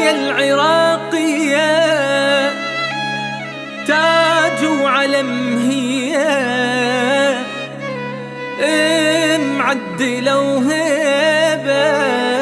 العراقية تاج وعلم هي معدلة وهيبة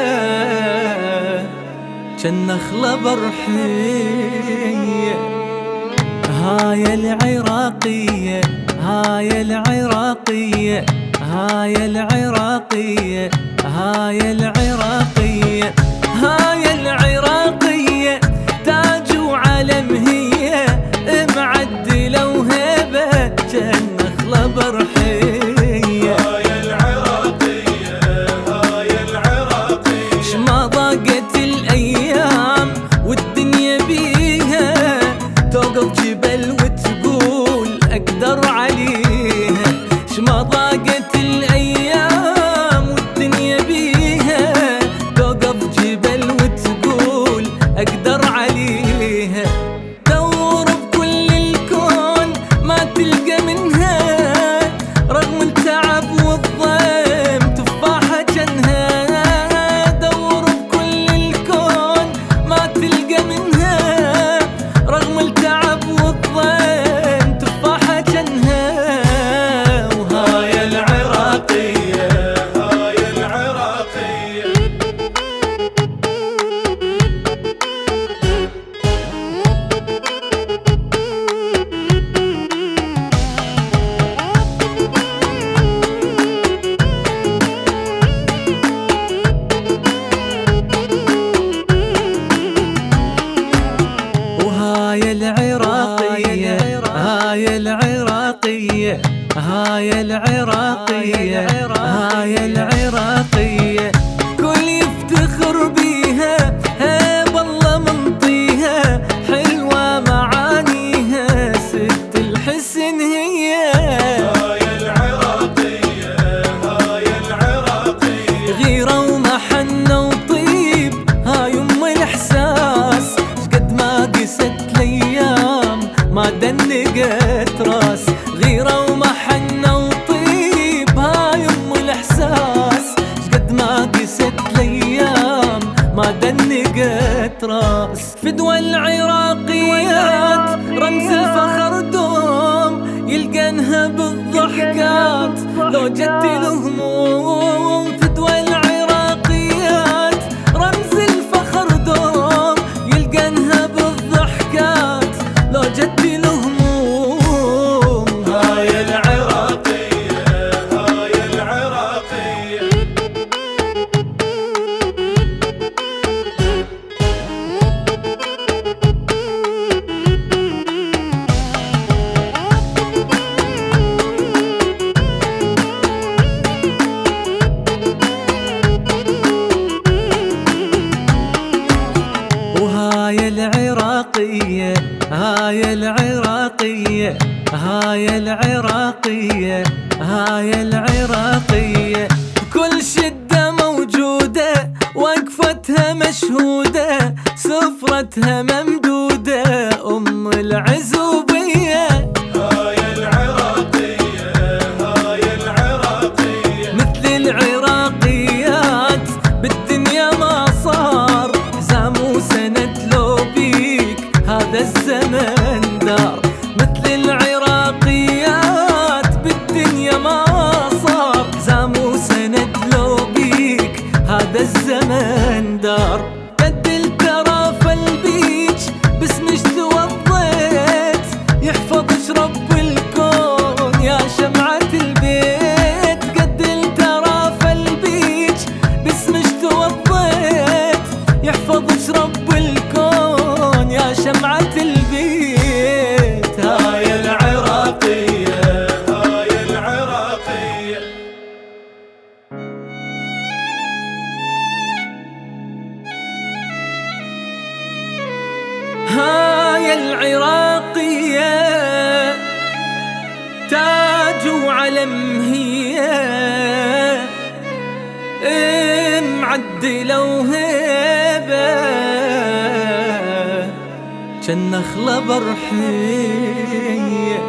جالنخلة برحية. هاي العراقية هاي العراقية هاي العراقية هاي العراقية هاي العراقية تاج وعلم هي معدلة وهيبة جالنخلة برحية. هاي العراقية هاي العراقية شما ضاقت الأيام والدنيا بيها توقف جبل وتقول أقدر عليها. شما ضاقت الأيام والدنيا بيها توقف جبل وتقول أقدر عليها. دور بكل الكون ما تلقى منها رغم التعب والضيم تفاحة جنها. دور بكل الكون ما تلقى منها رغم التعب والضيم تفاحة جنها. هاي العراقية هاي العراقية وهاي العراقية هاي العراقية هاي العراقية هاي العراقية كل يفتخر بيها هيب الله منطيها حلوة معانيها ست الحسن هي. هاي العراقية هاي العراقية غيرة ومحنة وطيب هاي ام الاحساس شقد ما قست الايام ما دنقت راس. غيرة ومحنة وطيب هاي ام الاحساس شقد ما قست الايام ما دنقت راس. فدوى العراقيات رمز الفخر دوم يلقنها بالضحكات لو جت الهموم. فدوى العراقيات رمز الفخر دوم يلقنها بالضحكات لو جت الهموم. هاي العراقية هاي العراقية وهاي العراقية هاي العراقية هاي العراقية هاي العراقية كل شدة موجودة وقفتها مشهودة سفرتها ممدودة أم العزوبية. هاي العراقية هاي العراقية مثل العراقيات بالدنيا ما صار زام وسند لو بيك هذا الزمن دار. مثل العراقيات بالدنيا ما صار زام وسند لو بيك هذا الزمن دار. قد الترى فالبيج باسمش توضيت يحفظش رب الكون يا شمعة البيت. قد الترى فالبيج باسمش توضيت يحفظش رب الكون يا شمعة البيت. هاي العراقية هاي العراقية هاي العراقية تاج وعلم هي معدلة وهيبة جالنخلة برحية.